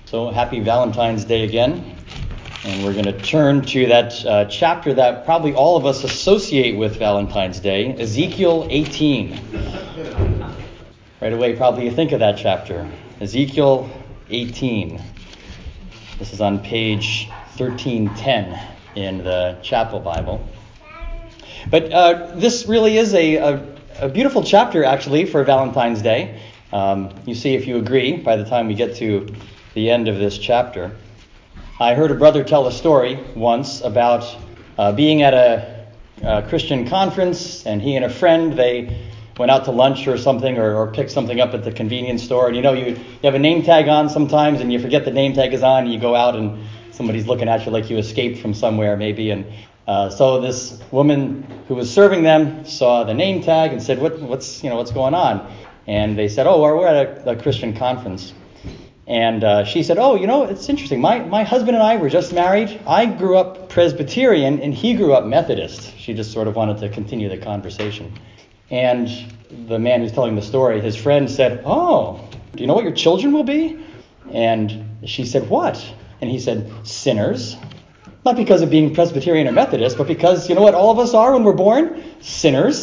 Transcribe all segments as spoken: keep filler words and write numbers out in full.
So happy Valentine's Day again. And we're going to turn to that uh, chapter that probably all of us associate with Valentine's Day, Ezekiel eighteen. Right away, probably you think of that chapter, Ezekiel eighteen. This is on page thirteen ten in the Chapel Bible. But uh, this really is a, a, a beautiful chapter, actually, for Valentine's Day. Um, you see if you agree by the time we get to the end of this chapter. I heard a brother tell a story once about uh, being at a, a Christian conference, and he and a friend, they went out to lunch or something, or, or picked something up at the convenience store. And you know, you, you have a name tag on sometimes, and you forget the name tag is on, and you go out and somebody's looking at you like you escaped from somewhere maybe. And uh, so this woman who was serving them saw the name tag and said, "What, what's you know what's going on?" And they said, "Oh, we're at a, a Christian conference." And uh, she said, "Oh, you know, it's interesting. My my husband and I were just married. I grew up Presbyterian, and he grew up Methodist." She just sort of wanted to continue the conversation. And the man who's telling the story, his friend said, "Oh, do you know what your children will be?" And she said, "What?" And he said, "Sinners." Not because of being Presbyterian or Methodist, but because, you know what all of us are when we're born? Sinners.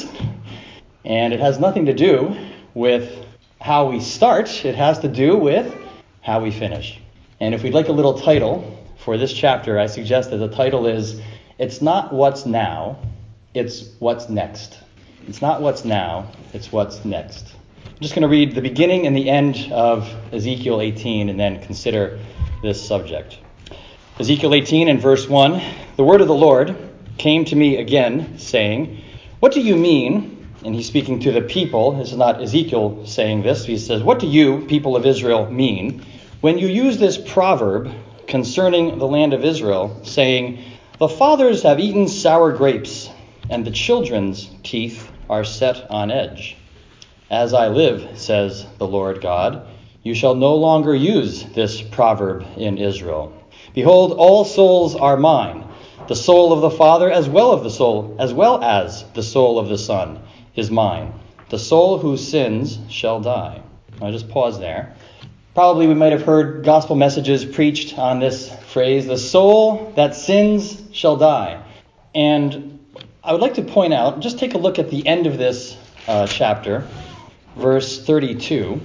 And it has nothing to do with how we start. It has to do with how we finish. And if we'd like a little title for this chapter, I suggest that the title is, "It's not what's now, it's what's next." It's not what's now, it's what's next. I'm just going to read the beginning and the end of Ezekiel eighteen and then consider this subject. Ezekiel eighteen and verse one, "The word of the Lord came to me again, saying, 'What do you mean?'" And he's speaking to the people. This is not Ezekiel saying this. He says, "What do you, people of Israel, mean when you use this proverb concerning the land of Israel, saying, 'The fathers have eaten sour grapes, and the children's teeth are set on edge'? As I live, says the Lord God, you shall no longer use this proverb in Israel. Behold, all souls are mine, the soul of the Father as well of the soul, as well as the soul of the Son is mine. The soul who sins shall die." I'll just pause there. Probably we might have heard gospel messages preached on this phrase, "the soul that sins shall die." And I would like to point out, just take a look at the end of this uh, chapter, verse thirty-two.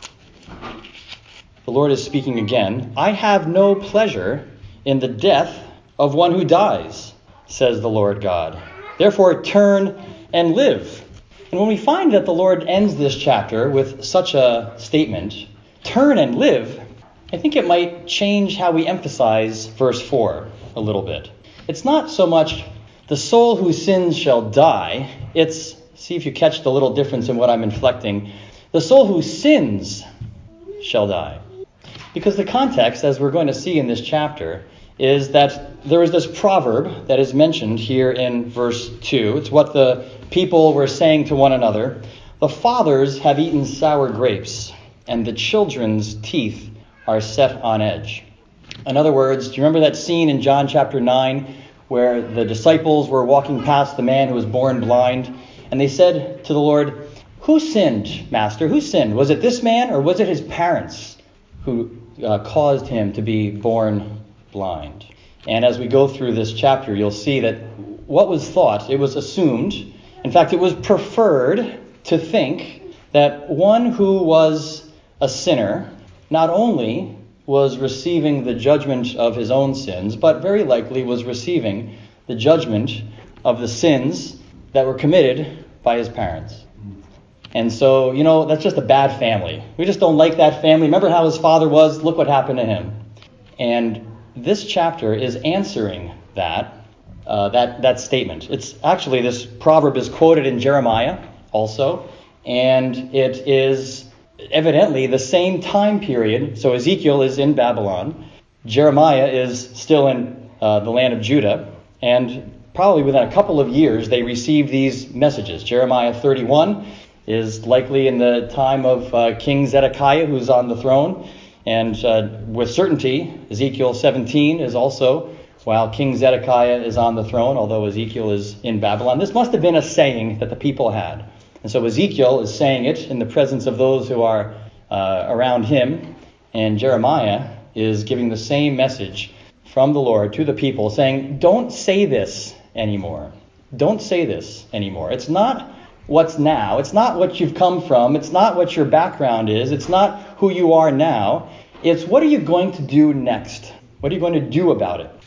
The Lord is speaking again. "I have no pleasure in the death of one who dies, says the Lord God. Therefore turn and live." And when we find that the Lord ends this chapter with such a statement, "turn and live," I think it might change how we emphasize verse four a little bit. It's not so much "the soul who sins shall die." It's, see if you catch the little difference in what I'm inflecting, "the soul who sins shall die." Because the context, as we're going to see in this chapter, is that there is this proverb that is mentioned here in verse two. It's what the people were saying to one another. "The fathers have eaten sour grapes, and the children's teeth are set on edge." In other words, do you remember that scene in John chapter nine where the disciples were walking past the man who was born blind, and they said to the Lord, "Who sinned, Master? Who sinned? Was it this man, or was it his parents who uh, caused him to be born blind?" And as we go through this chapter, you'll see that what was thought, it was assumed, in fact, it was preferred to think that one who was a sinner not only was receiving the judgment of his own sins, but very likely was receiving the judgment of the sins that were committed by his parents. And so, you know, that's just a bad family. We just don't like that family. Remember how his father was? Look what happened to him. And this chapter is answering that, uh, that, that statement. It's actually, this proverb is quoted in Jeremiah also, and it is evidently the same time period. So Ezekiel is in Babylon. Jeremiah is still in uh, the land of Judah. And probably within a couple of years, they received these messages. Jeremiah thirty-one is likely in the time of uh, King Zedekiah, who's on the throne. And uh, with certainty, Ezekiel seventeen is also while King Zedekiah is on the throne, although Ezekiel is in Babylon. This must have been a saying that the people had. And so Ezekiel is saying it in the presence of those who are uh, around him. And Jeremiah is giving the same message from the Lord to the people, saying, don't say this anymore. Don't say this anymore. It's not what's now. It's not what you've come from. It's not what your background is. It's not who you are now. It's what are you going to do next? What are you going to do about it?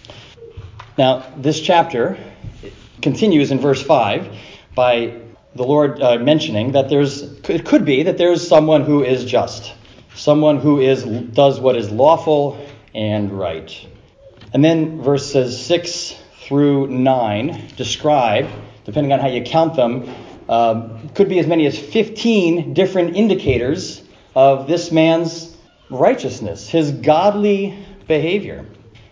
Now, this chapter continues in verse five by the Lord uh, mentioning that there's it could be that there's someone who is just, someone who is does what is lawful and right. And then verses six through nine describe, depending on how you count them, um, could be as many as fifteen different indicators of this man's righteousness, his godly behavior.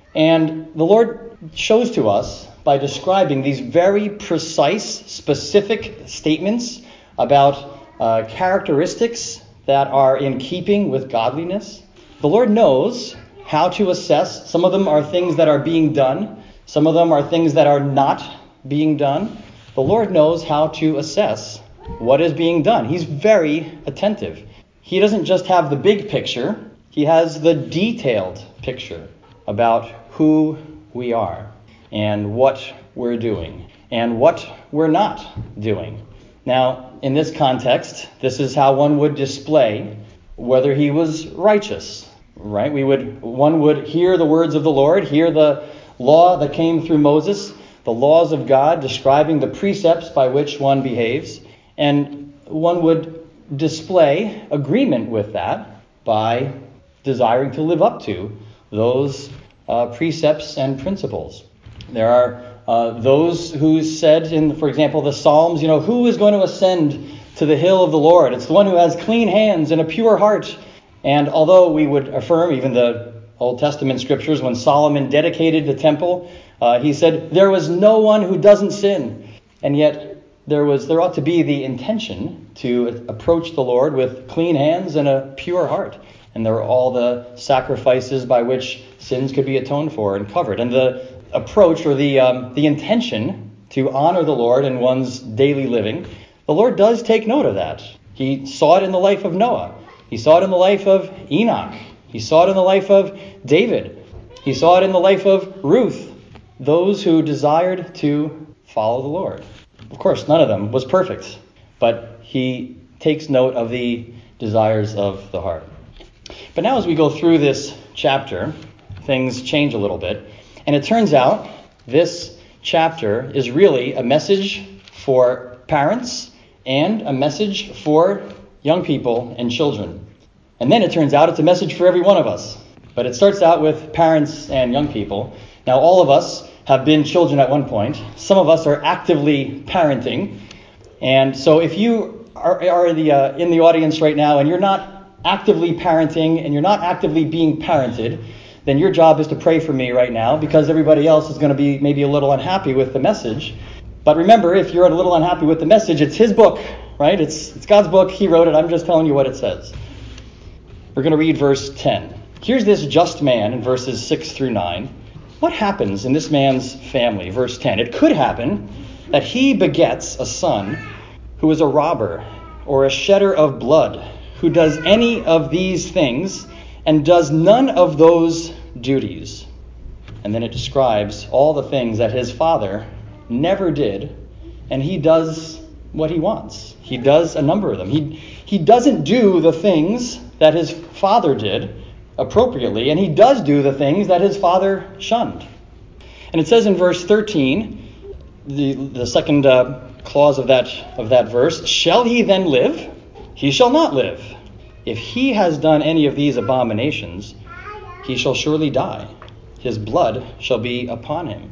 And the Lord shows to us by describing these very precise, specific statements about uh, characteristics that are in keeping with godliness. The Lord knows how to assess. Some of them are things that are being done. Some of them are things that are not being done. The Lord knows how to assess what is being done. He's very attentive. He doesn't just have the big picture. He has the detailed picture about who we are and what we're doing and what we're not doing. Now, in this context, this is how one would display whether he was righteous, right? We would, one would hear the words of the Lord, hear the law that came through Moses, the laws of God describing the precepts by which one behaves, and one would display agreement with that by desiring to live up to those uh, precepts and principles. There are uh, those who said in, for example, the Psalms, you know, who is going to ascend to the hill of the Lord? It's the one who has clean hands and a pure heart. And although we would affirm, even the Old Testament scriptures, when Solomon dedicated the temple, uh, he said, there was no one who doesn't sin. And yet there was there ought to be the intention to approach the Lord with clean hands and a pure heart. And there were all the sacrifices by which sins could be atoned for and covered. And the approach or the um, the intention to honor the Lord in one's daily living, the Lord does take note of that. He saw it in the life of Noah. He saw it in the life of Enoch. He saw it in the life of David. He saw it in the life of Ruth. Those who desired to follow the Lord. Of course, none of them was perfect, but he takes note of the desires of the heart. But now as we go through this chapter, things change a little bit. And it turns out this chapter is really a message for parents and a message for young people and children. And then it turns out it's a message for every one of us. But it starts out with parents and young people. Now, all of us have been children at one point. Some of us are actively parenting. And so if you are, are the, uh, in the audience right now and you're not actively parenting and you're not actively being parented, then your job is to pray for me right now, because everybody else is going to be maybe a little unhappy with the message. But remember, if you're a little unhappy with the message, it's his book, right? It's, it's God's book. He wrote it. I'm just telling you what it says. We're going to read verse ten. Here's this just man in verses six through nine. What happens in this man's family? Verse ten. It could happen that he begets a son who is a robber or a shedder of blood, who does any of these things and does none of those duties. And then it describes all the things that his father never did, and he does what he wants. He does a number of them. He, he doesn't do the things that his father did appropriately, and he does do the things that his father shunned. And it says in verse thirteen, the, the second uh, clause of that, of that verse, shall he then live? He shall not live. If he has done any of these abominations, he shall surely die. His blood shall be upon him.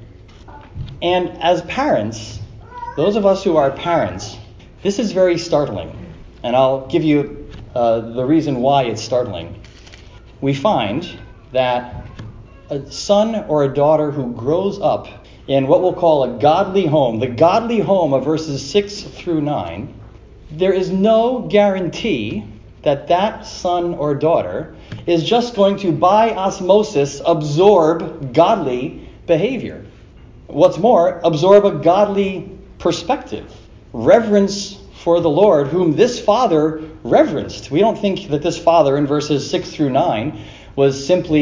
And as parents, those of us who are parents, this is very startling. And I'll give you uh, the reason why it's startling. We find that a son or a daughter who grows up in what we'll call a godly home, the godly home of verses six through nine, there is no guarantee that that son or daughter is just going to, by osmosis, absorb godly behavior. What's more, absorb a godly perspective, reverence for the Lord, whom this father reverenced. We don't think that this father in verses six through nine was simply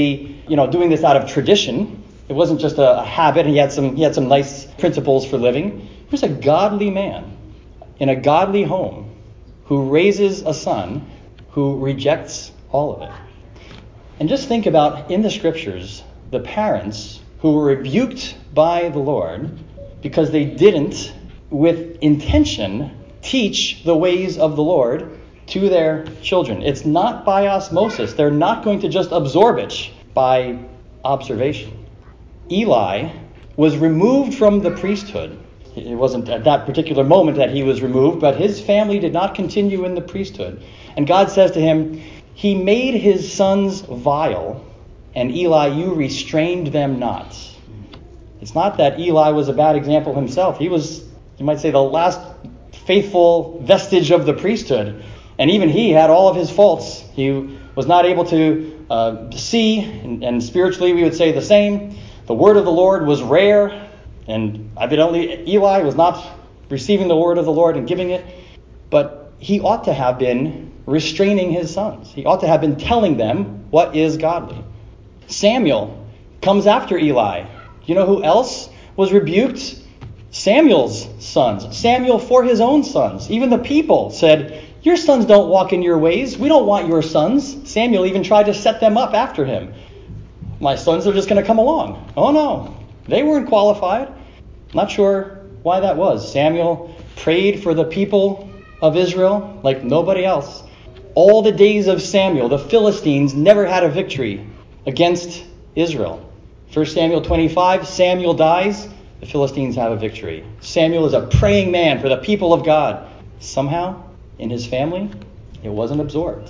you know, doing this out of tradition. It wasn't just a, a habit. He had some he had some nice principles for living. He was a godly man in a godly home who raises a son who rejects all of it. And just think about, in the scriptures, the parents who were rebuked by the Lord because they didn't, with intention, teach the ways of the Lord to their children. It's not by osmosis. They're not going to just absorb it by observation. Eli was removed from the priesthood. It wasn't at that particular moment that he was removed, but his family did not continue in the priesthood. And God says to him, he made his sons vile, and Eli, you restrained them not. It's not that Eli was a bad example himself. He was, you might say, the last faithful vestige of the priesthood. And even he had all of his faults. He was not able to uh, see, and, and spiritually we would say the same. The word of the Lord was rare, and evidently Eli was not receiving the word of the Lord and giving it. But he ought to have been restraining his sons. He ought to have been telling them what is godly. Samuel comes after Eli. You know who else was rebuked? Samuel's sons. Samuel for his own sons. Even the people said, your sons don't walk in your ways. We don't want your sons. Samuel even tried to set them up after him. My sons are just going to come along. Oh no, they weren't qualified. Not sure why that was. Samuel prayed for the people of Israel like nobody else. All the days of Samuel, the Philistines never had a victory against Israel. First Samuel twenty-five, Samuel dies, the Philistines have a victory. Samuel is a praying man for the people of God. Somehow, in his family, it wasn't absorbed.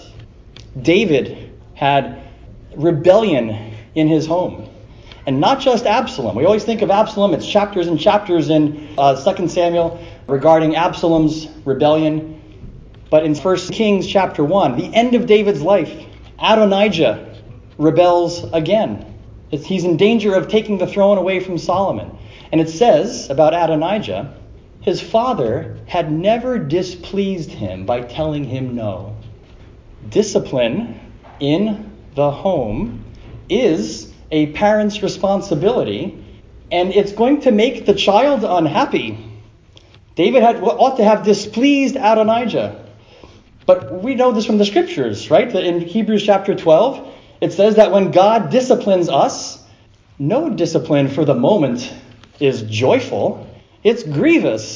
David had rebellion in his home. And not just Absalom. We always think of Absalom. It's chapters and chapters in uh, Second Samuel regarding Absalom's rebellion. But in First Kings chapter one, the end of David's life, Adonijah rebels again. It's, he's in danger of taking the throne away from Solomon. And it says about Adonijah, his father had never displeased him by telling him no. Discipline in the home is a parent's responsibility, and it's going to make the child unhappy. David had ought to have displeased Adonijah. But we know this from the scriptures, right? That in Hebrews chapter twelve, it says that when God disciplines us, no discipline for the moment is joyful. It's grievous.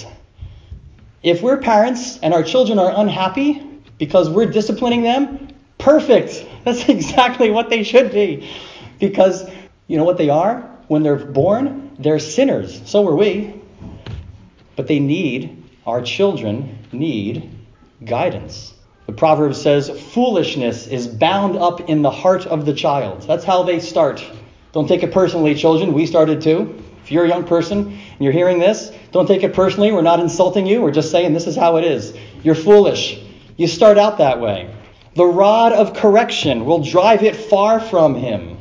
If we're parents and our children are unhappy because we're disciplining them, perfect. That's exactly what they should be. Because you know what they are? When they're born, they're sinners. So are we. But they need, our children need guidance. The proverb says, foolishness is bound up in the heart of the child. That's how they start. Don't take it personally, children. We started too. If you're a young person and you're hearing this, don't take it personally. We're not insulting you. We're just saying this is how it is. You're foolish. You start out that way. The rod of correction will drive it far from him.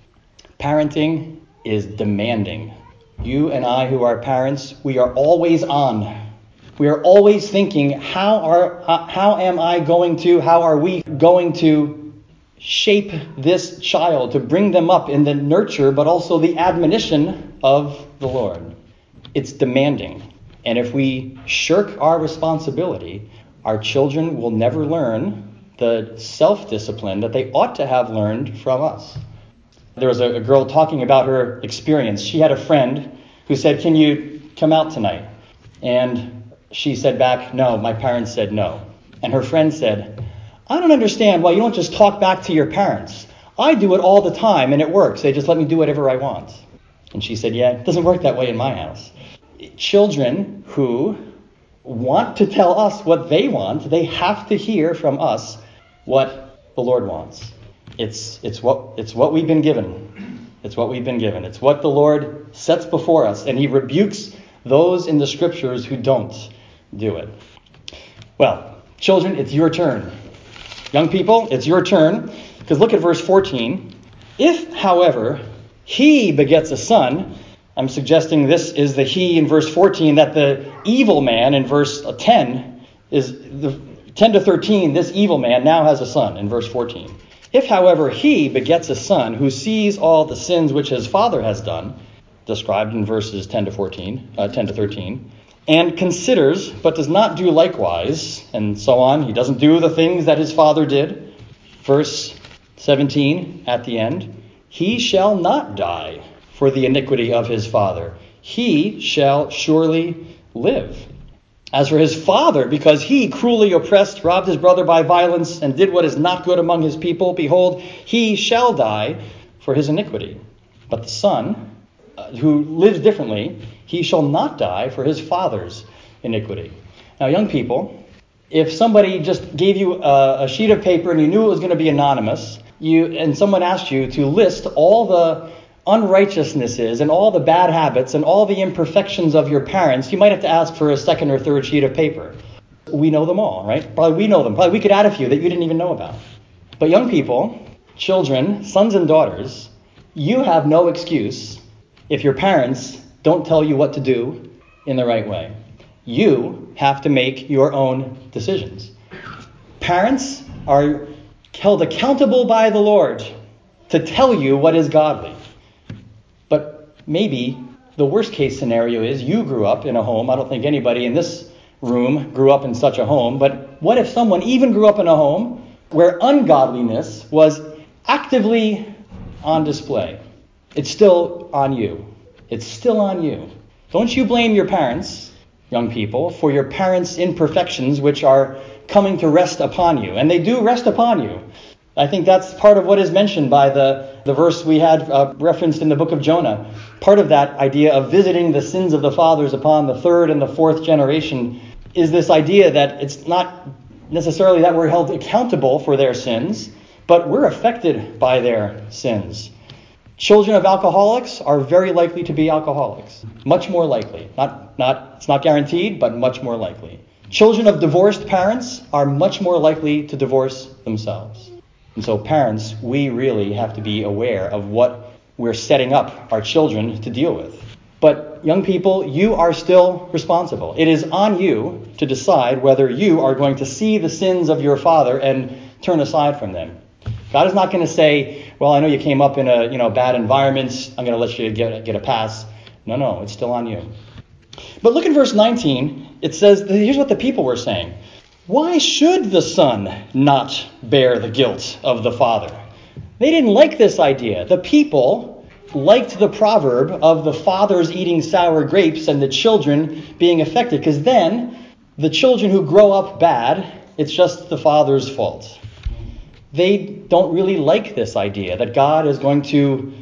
Parenting is demanding. You and I who are parents, we are always on. We are always thinking, how are uh, how am I going to, how are we going to shape this child, to bring them up in the nurture, but also the admonition of the Lord. It's demanding. And if we shirk our responsibility, our children will never learn the self-discipline that they ought to have learned from us. There was a, a girl talking about her experience. She had a friend who said, can you come out tonight? And she said back, no, my parents said no. And her friend said, I don't understand why you don't just talk back to your parents. I do it all the time and it works. They just let me do whatever I want. And she said, yeah, it doesn't work that way in my house. Children who want to tell us what they want, they have to hear from us what the Lord wants. It's it's what it's what we've been given. It's what we've been given. It's what the Lord sets before us, and he rebukes those in the scriptures who don't do it. Well, children, it's your turn. Young people, it's your turn. Because look at verse fourteen. If, however, he begets a son, I'm suggesting this is the he in verse fourteen, that the evil man in verse ten is the ten to thirteen, this evil man now has a son in verse fourteen. If, however, he begets a son who sees all the sins which his father has done, described in verses ten to fourteen, uh, ten to thirteen, and considers but does not do likewise, and so on, he doesn't do the things that his father did. Verse seventeen at the end, he shall not die for the iniquity of his father. He shall surely live. As for his father, because he cruelly oppressed, robbed his brother by violence, and did what is not good among his people, behold, he shall die for his iniquity. But the son, uh, who lives differently, he shall not die for his father's iniquity. Now, young people, if somebody just gave you a, a sheet of paper and you knew it was going to be anonymous, you and someone asked you to list all the unrighteousnesses and all the bad habits and all the imperfections of your parents, you might have to ask for a second or third sheet of paper. We know them all, right? Probably we know them. Probably we could add a few that you didn't even know about. But young people, children, sons and daughters, you have no excuse if your parents don't tell you what to do in the right way. You have to make your own decisions. Parents are held accountable by the Lord to tell you what is godly. But maybe the worst case scenario is you grew up in a home. I don't think anybody in this room grew up in such a home. But what if someone even grew up in a home where ungodliness was actively on display? It's still on you. It's still on you. Don't you blame your parents, young people, for your parents' imperfections which are coming to rest upon you. And they do rest upon you. I think that's part of what is mentioned by the, the verse we had uh, referenced in the book of Jonah. Part of that idea of visiting the sins of the fathers upon the third and the fourth generation is this idea that it's not necessarily that we're held accountable for their sins, but we're affected by their sins. Children of alcoholics are very likely to be alcoholics. Much more likely. Not, not, it's not guaranteed, but much more likely. Children of divorced parents are much more likely to divorce themselves. And so parents, we really have to be aware of what we're setting up our children to deal with. But young people, you are still responsible. It is on you to decide whether you are going to see the sins of your father and turn aside from them. God is not going to say, well, I know you came up in a you know bad environment. I'm going to let you get, get a pass. No, no, it's still on you. But look at verse nineteen. It says, here's what the people were saying. Why should the son not bear the guilt of the father? They didn't like this idea. The people liked the proverb of the fathers eating sour grapes and the children being affected, because then the children who grow up bad, it's just the father's fault. They don't really like this idea that God is going to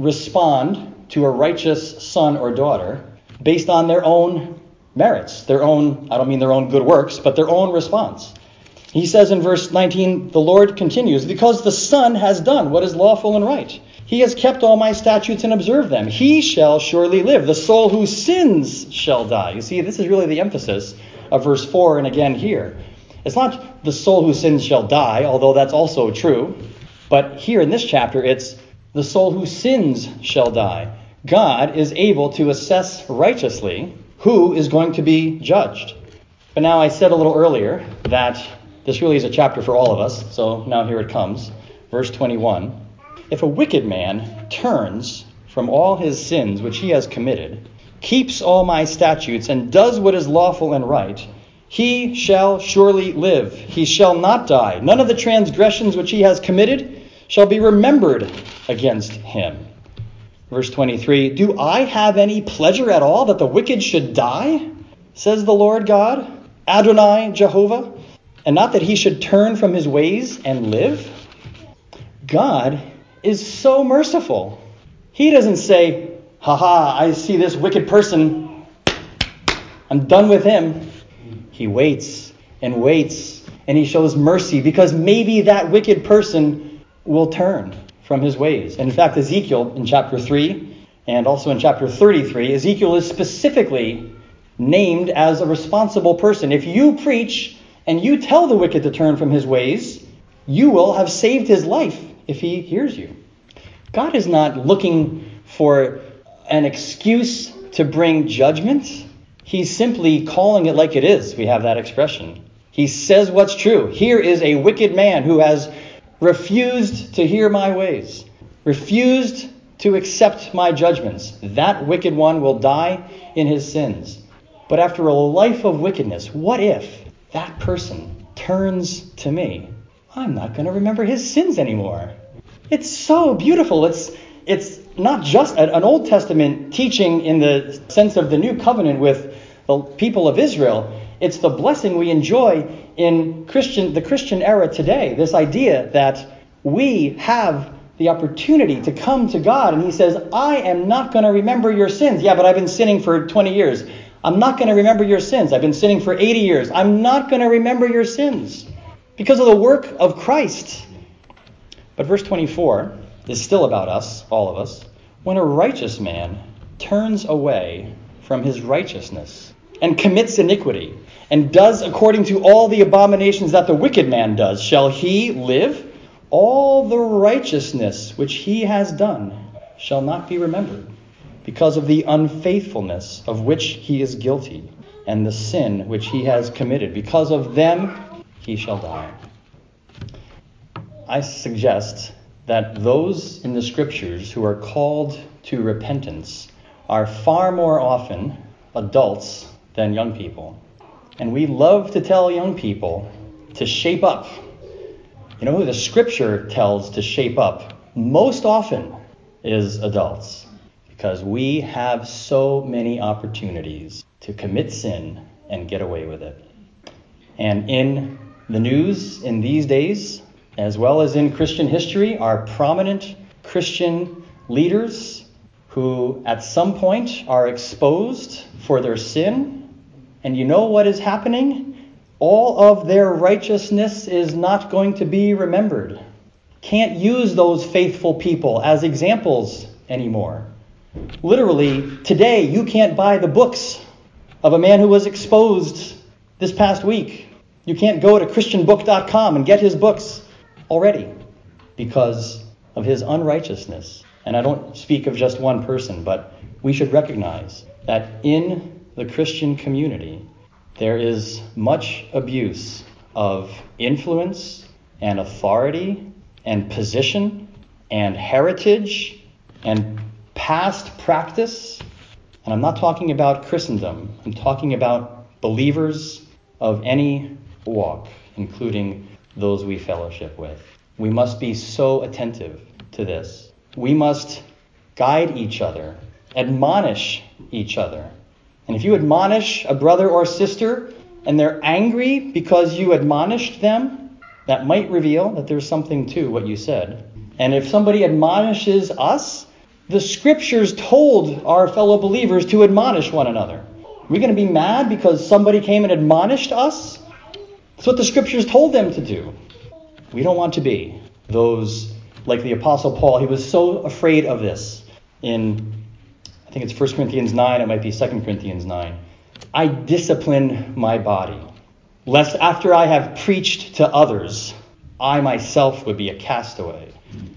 respond to a righteous son or daughter based on their own merits, their own, I don't mean their own good works, but their own response. He says in verse nineteen, the Lord continues, because the Son has done what is lawful and right. He has kept all my statutes and observed them. He shall surely live. The soul who sins shall die. You see, this is really the emphasis of verse four and again here. It's not the soul who sins shall die, although that's also true. But here in this chapter, it's the soul who sins shall die. God is able to assess righteously who is going to be judged. But now I said a little earlier that this really is a chapter for all of us, so now here it comes. Verse twenty-one. If a wicked man turns from all his sins which he has committed, keeps all my statutes, and does what is lawful and right, he shall surely live. He shall not die. None of the transgressions which he has committed shall be remembered against him. Verse twenty-three, do I have any pleasure at all that the wicked should die? Says the Lord God, Adonai Jehovah, and not that he should turn from his ways and live? God is so merciful. He doesn't say, haha, I see this wicked person. I'm done with him. He waits and waits and he shows mercy because maybe that wicked person will turn from his ways. And in fact, Ezekiel in chapter three and also in chapter thirty-three, Ezekiel is specifically named as a responsible person. If you preach and you tell the wicked to turn from his ways, you will have saved his life if he hears you. God is not looking for an excuse to bring judgment. He's simply calling it like it is. We have that expression. He says what's true. Here is a wicked man who has refused to hear my ways, refused to accept my judgments, that wicked one will die in his sins. But after a life of wickedness, what if that person turns to me? I'm not going to remember his sins anymore. It's so beautiful. It's it's not just an Old Testament teaching in the sense of the new covenant with the people of Israel. It's the blessing we enjoy in Christian the Christian era today. This idea that we have the opportunity to come to God, and he says, I am not going to remember your sins. Yeah, but I've been sinning for twenty years. I'm not going to remember your sins. I've been sinning for eighty years. I'm not going to remember your sins because of the work of Christ. But verse twenty-four is still about us, all of us. When a righteous man turns away from his righteousness and commits iniquity and does according to all the abominations that the wicked man does, shall he live? All the righteousness which he has done shall not be remembered, because of the unfaithfulness of which he is guilty, and the sin which he has committed. Because of them he shall die. I suggest that those in the Scriptures who are called to repentance are far more often adults than young people. And we love to tell young people to shape up. You know who the Scripture tells to shape up most often is adults, because we have so many opportunities to commit sin and get away with it. And in the news in these days, as well as in Christian history, are prominent Christian leaders who at some point are exposed for their sin. And you know what is happening? All of their righteousness is not going to be remembered. Can't use those faithful people as examples anymore. Literally, today you can't buy the books of a man who was exposed this past week. You can't go to Christian book dot com and get his books already because of his unrighteousness. And I don't speak of just one person, but we should recognize that in the Christian community, there is much abuse of influence and authority and position and heritage and past practice. And I'm not talking about Christendom. I'm talking about believers of any walk, including those we fellowship with. We must be so attentive to this. We must guide each other, admonish each other. And if you admonish a brother or sister and they're angry because you admonished them, that might reveal that there's something to what you said. And if somebody admonishes us, the Scriptures told our fellow believers to admonish one another. Are we going to be mad because somebody came and admonished us? That's what the Scriptures told them to do. We don't want to be those like the Apostle Paul. He was so afraid of this in, I think it's First Corinthians nine, it might be Second Corinthians nine. I discipline my body, lest after I have preached to others, I myself would be a castaway.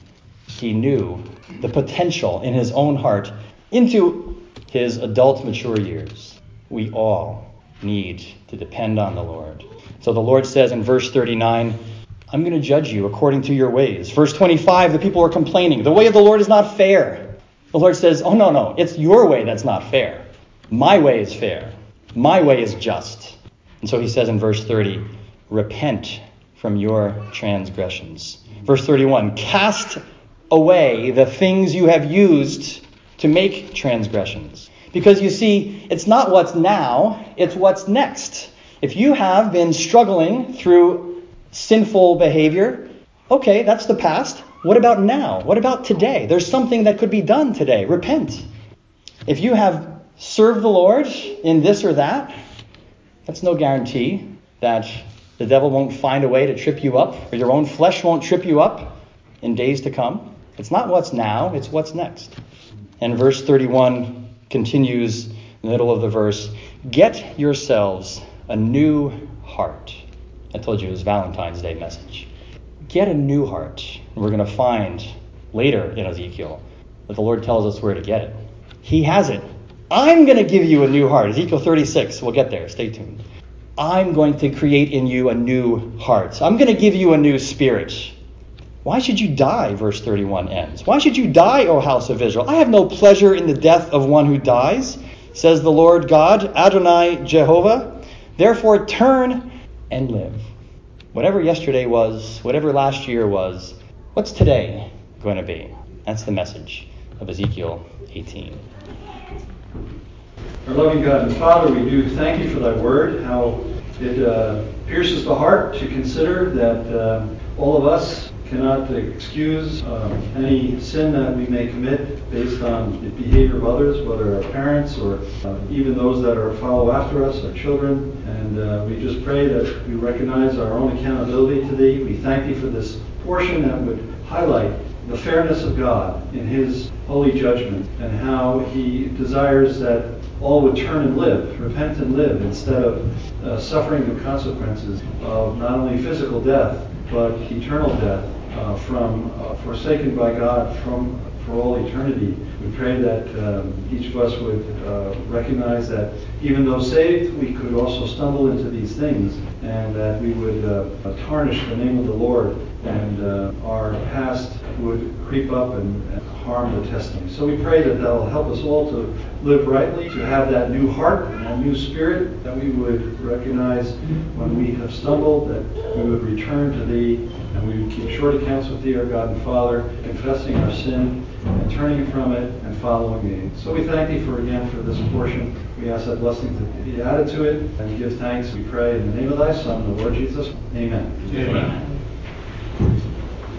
He knew the potential in his own heart into his adult mature years. We all need to depend on the Lord. So the Lord says in verse thirty-nine, I'm going to judge you according to your ways. Verse twenty-five, the people are complaining. The way of the Lord is not fair. The Lord says, oh, no, no, it's your way that's not fair. My way is fair. My way is just. And so he says in verse thirty, repent from your transgressions. Verse thirty-one, cast away the things you have used to make transgressions. Because you see, it's not what's now, it's what's next. If you have been struggling through sinful behavior, okay, that's the past. What about now? What about today? There's something that could be done today. Repent. If you have served the Lord in this or that, that's no guarantee that the devil won't find a way to trip you up, or your own flesh won't trip you up in days to come. It's not what's now, it's what's next. And verse thirty-one continues in the middle of the verse, get yourselves a new heart. I told you it was Valentine's Day message. Get a new heart. And we're going to find later in Ezekiel that the Lord tells us where to get it. He has it. I'm going to give you a new heart. Ezekiel thirty-six, we'll get there. Stay tuned. I'm going to create in you a new heart. I'm going to give you a new spirit. Why should you die, verse thirty-one ends. Why should you die, O house of Israel? I have no pleasure in the death of one who dies, says the Lord God, Adonai Jehovah. Therefore turn and live. Whatever yesterday was, whatever last year was, what's today going to be? That's the message of Ezekiel eighteen. Our loving God and Father, we do thank you for thy word, how it uh, pierces the heart to consider that uh, all of us cannot excuse uh, any sin that we may commit based on the behavior of others, whether our parents or uh, even those that are follow after us, our children. And uh, we just pray that we recognize our own accountability to thee. We thank thee for this portion that would highlight the fairness of God in his holy judgment and how he desires that all would turn and live, repent and live, instead of uh, suffering the consequences of not only physical death, but eternal death uh, from uh, forsaken by God from for all eternity. We pray that um, each of us would uh, recognize that even though saved, we could also stumble into these things, and that we would uh, tarnish the name of the Lord, and uh, our past would creep up and, and harm the testimony. So we pray that that will help us all to live rightly, to have that new heart and that new spirit, that we would recognize when we have stumbled, that we would return to thee, and we would keep short accounts with thee, our God and Father, confessing our sin and turning from it and following thee. So we thank thee for again for this portion. We ask that blessing to be added to it, and we give thanks, we pray, in the name of thy Son, the Lord Jesus. Amen. Amen.